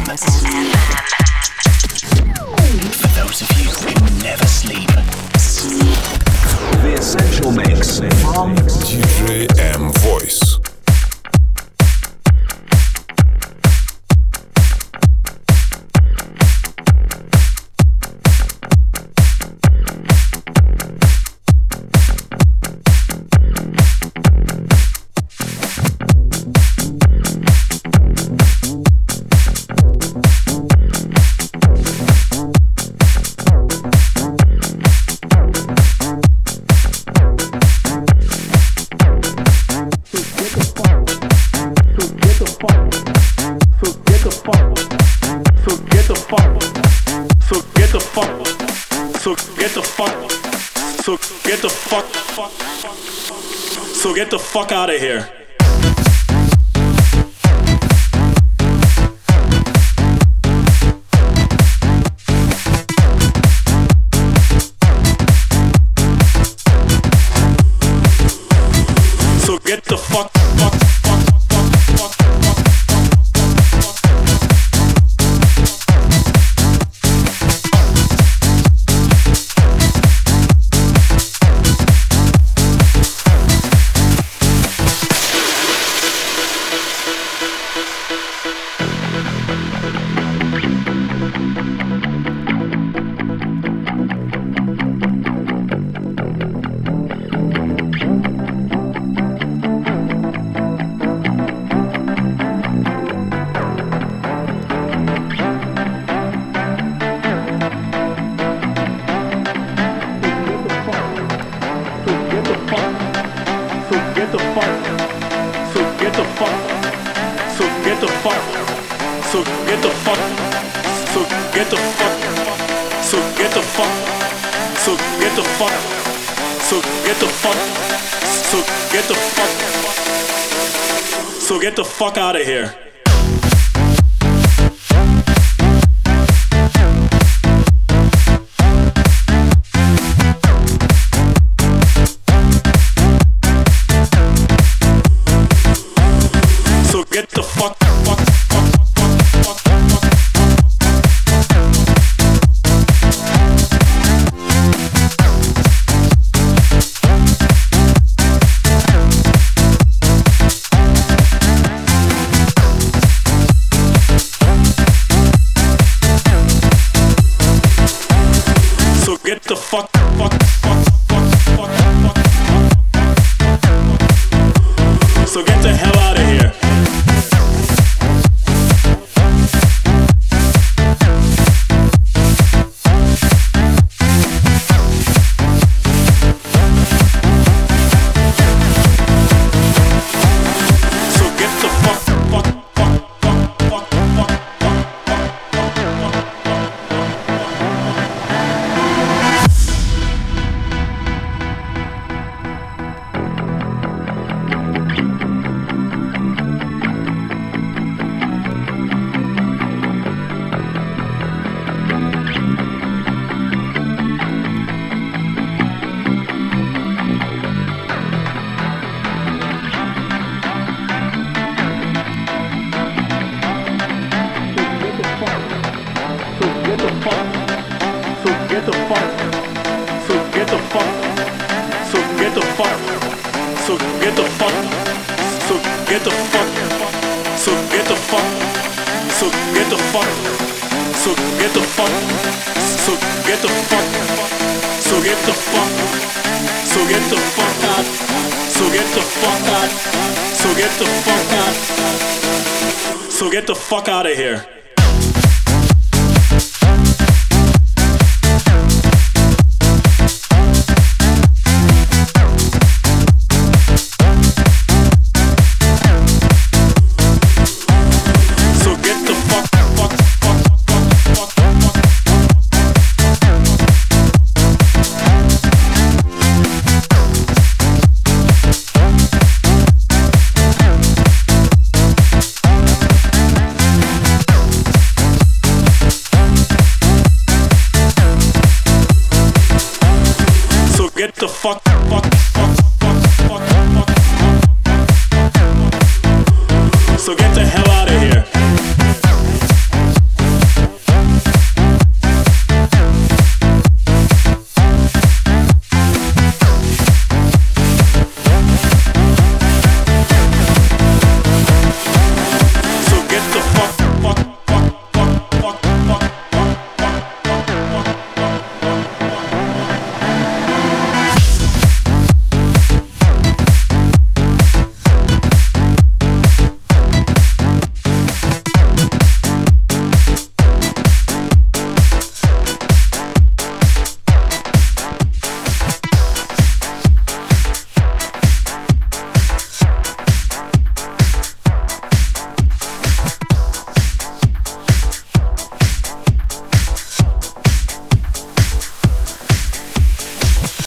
For those of you who never sleep. The Essential Mix from DJ M Voice. So get the fuck out of here. So get the fuck. So get the fuck out of here. So get the fuck. Get the fuck. So get the hell out of here. So get the fuck. So get the fuck out of here. Get the fuck. So get the hell